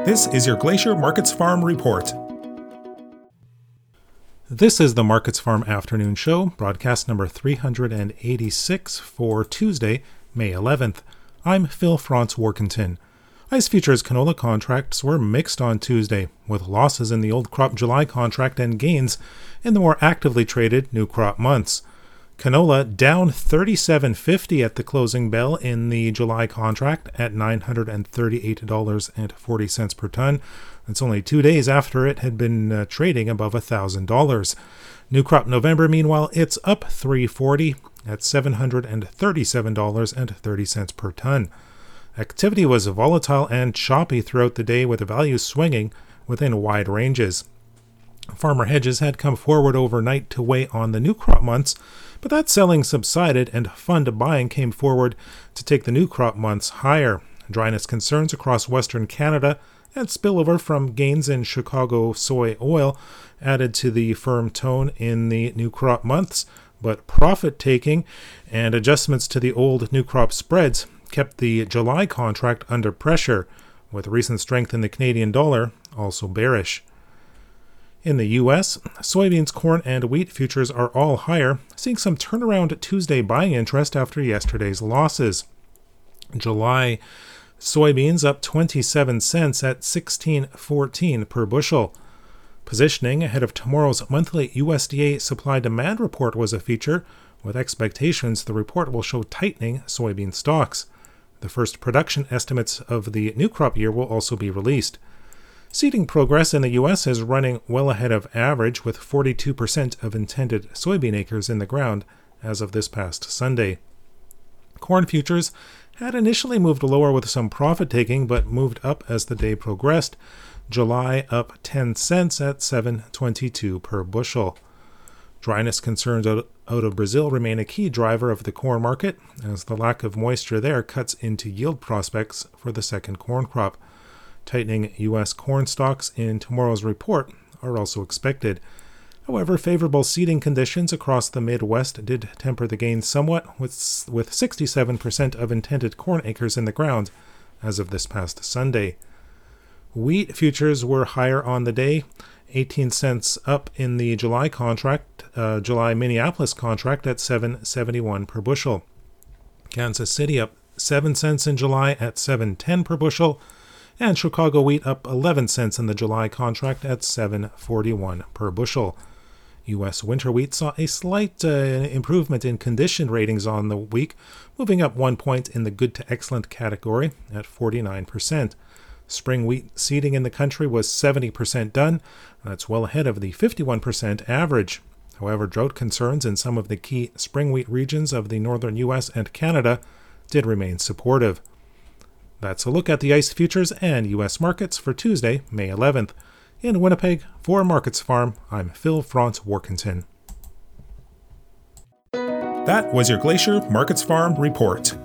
This is your Glacier Markets Farm Report. This is the Markets Farm Afternoon Show, broadcast number 386 for Tuesday, May 11th. I'm Phil Franz Workington. ICE futures canola contracts were mixed on Tuesday, with losses in the old crop July contract and gains in the more actively traded new crop months. Canola down $37.50 at the closing bell in the July contract at $938.40 per ton. It's only 2 days after it had been trading above $1,000. New crop November, meanwhile, it's up $3.40 at $737.30 per ton. Activity was volatile and choppy throughout the day, with values swinging within wide ranges. Farmer hedges had come forward overnight to weigh on the new crop months, but that selling subsided and fund buying came forward to take the new crop months higher. Dryness concerns across Western Canada and spillover from gains in Chicago soy oil added to the firm tone in the new crop months, but profit-taking and adjustments to the old new crop spreads kept the July contract under pressure, with recent strength in the Canadian dollar also bearish. In the U.S., soybeans, corn, and wheat futures are all higher, seeing some turnaround Tuesday buying interest after yesterday's losses. July soybeans up 27 cents at $16.14 per bushel. Positioning ahead of tomorrow's monthly USDA supply-demand report was a feature, with expectations the report will show tightening soybean stocks. The first production estimates of the new crop year will also be released. Seeding progress in the U.S. is running well ahead of average, with 42% of intended soybean acres in the ground as of this past Sunday. Corn futures had initially moved lower with some profit-taking, but moved up as the day progressed. July up 10 cents at $7.22 per bushel. Dryness concerns out of Brazil remain a key driver of the corn market, as the lack of moisture there cuts into yield prospects for the second corn crop. Tightening U.S. corn stocks in tomorrow's report are also expected. However, favorable seeding conditions across the Midwest did temper the gains somewhat, with 67% of intended corn acres in the ground as of this past Sunday. Wheat futures were higher on the day, 18 cents up in the July contract, July Minneapolis contract at $7.71 per bushel. Kansas City up 7 cents in July at $7.10 per bushel, and Chicago wheat up 11 cents in the July contract at $7.41 per bushel. U.S. winter wheat saw a slight improvement in condition ratings on the week, moving up 1 point in the good to excellent category at 49%. Spring wheat seeding in the country was 70% done. That's well ahead of the 51% average. However, drought concerns in some of the key spring wheat regions of the northern U.S. and Canada did remain supportive. That's a look at the ICE futures and U.S. markets for Tuesday, May 11th. In Winnipeg, for Markets Farm, I'm Phil Franz Workington. That was your Glacier Markets Farm Report.